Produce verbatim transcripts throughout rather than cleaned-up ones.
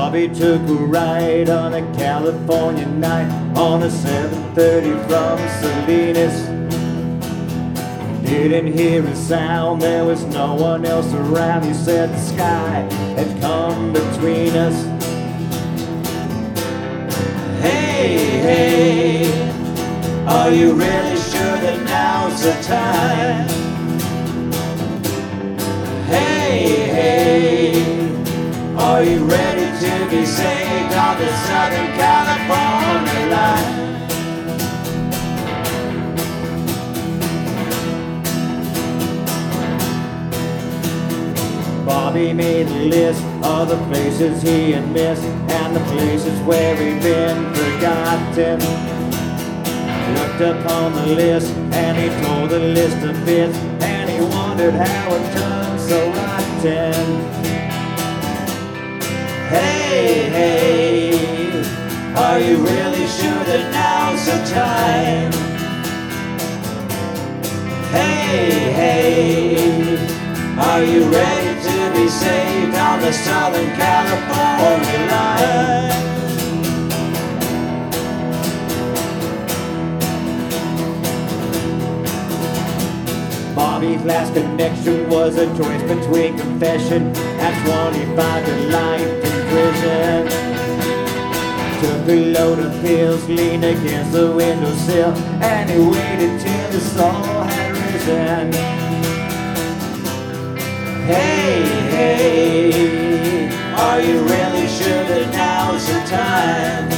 Bobby took a ride on a California night on a seven thirty from Salinas. Didn't hear a sound, there was no one else around. He said the sky had come between us. Hey, hey, are you really sure that now's the time? Hey, hey, are you ready to be saved on the Southern California line? Bobby made a list of the places he had missed and the places where he'd been forgotten. Looked up on the list and he told the list of bits, and he wondered how it turned so rotten. Hey, hey, are you really sure that now's the time? Hey, hey, are you ready to be saved on the Southern California line? Bobby's last connection was a choice between confession and twenty-five to life in prison. Took a load of pills, leaned against the windowsill, and he waited till the sun had risen. Hey, hey, are you really sure that now's the time?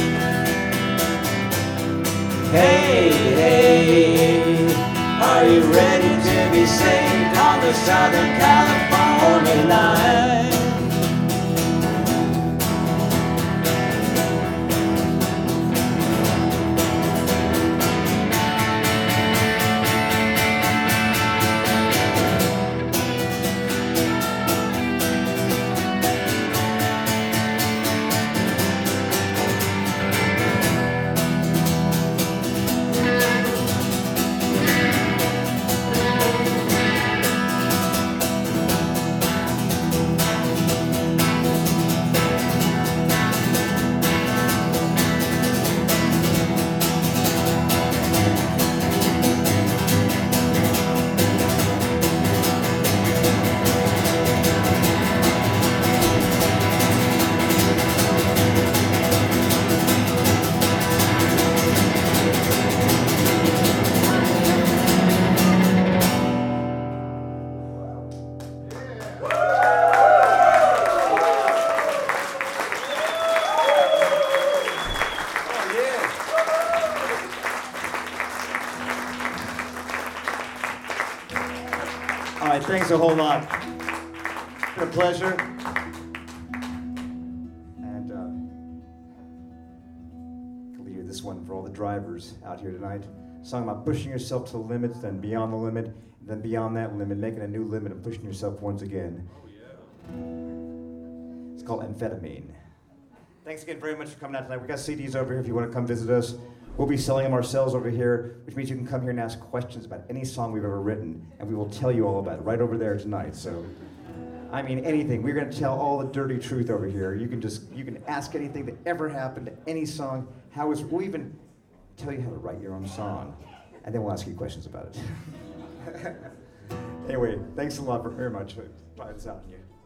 Hey, hey, are you ready to be saved on the Southern California line? All right, thanks a whole lot. It's been a pleasure. And uh, I'll leave you this one for all the drivers out here tonight. A song about pushing yourself to the limits, then beyond the limit, and then beyond that limit, making a new limit and pushing yourself once again. Oh, yeah. It's called Amphetamine. Thanks again very much for coming out tonight. We got C Ds over here if you want to come visit us. We'll be selling them ourselves over here, which means you can come here and ask questions about any song we've ever written, and we will tell you all about it right over there tonight. So, I mean, anything. We're going to tell all the dirty truth over here. You can just, you can ask anything that ever happened to any song. How is, we'll even tell you how to write your own song, and then we'll ask you questions about it. Anyway, thanks a lot for, very much for trying this out.